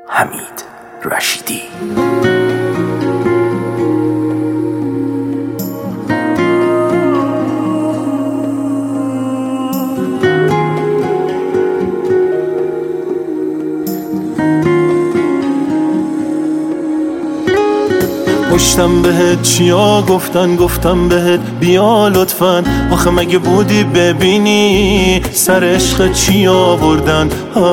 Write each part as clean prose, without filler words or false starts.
حمید رشیدی. پشتم بهت چیا گفتم بهت بیا لطفاً، آخه مگه بودی ببینی سر عشق چی آوردن.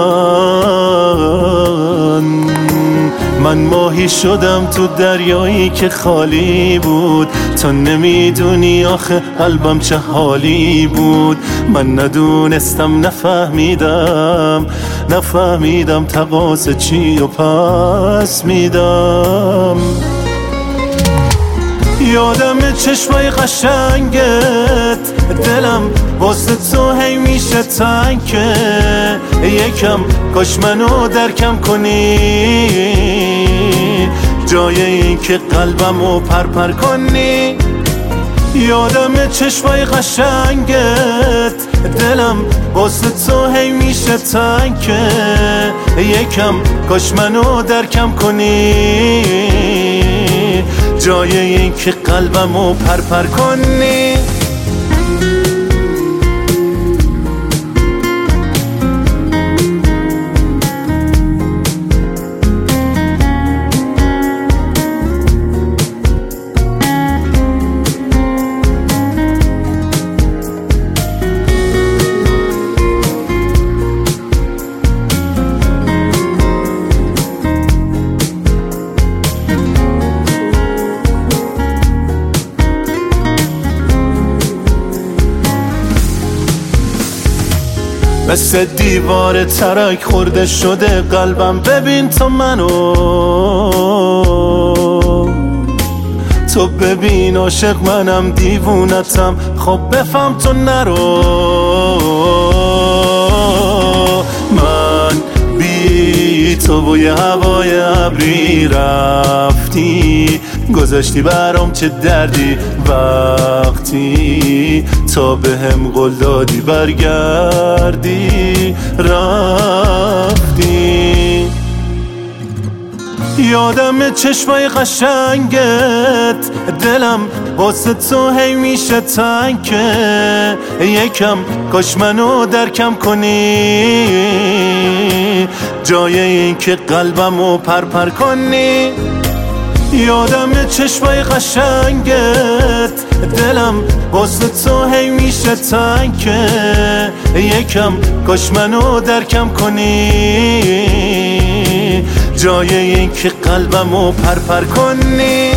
من ماهی شدم تو دریایی که خالی بود، تو نمیدونی آخه قلبم چه حالی بود. من ندونستم نفهمیدم تقاص چی و پس میدم. یادم چشمای قشنگت، دلم واسه تو هی میشه تنگه. یکم کاش منو درکم کنی، جای این که قلبمو پرپر کنی. یادم چشمای قشنگت، دلم واسه تو هی میشه تنگه. یکم کاش منو درکم کنی، جای این که قلبمو پرپر کنی. مثل دیوار ترک خورده شده قلبم، ببین تو منو، تو ببین عاشق منم دیوونتم، خب بفهم تو نرو. من بی تو بوی هوای ابری رفتی، گذاشتی برام چه دردی وقتی تا بهم قول دادی برگردی رفتی. یادم چشمای قشنگت، دلم واسه تو هی میشه تنگه. یکم کاش منو درکم کنی، جای این که قلبمو پرپر کنی. یادم چشمای قشنگت، دلم واسه تو هی میشه تنگه. یکم کاش منو درکم کنی، جای این که قلبمو پرپر کنی.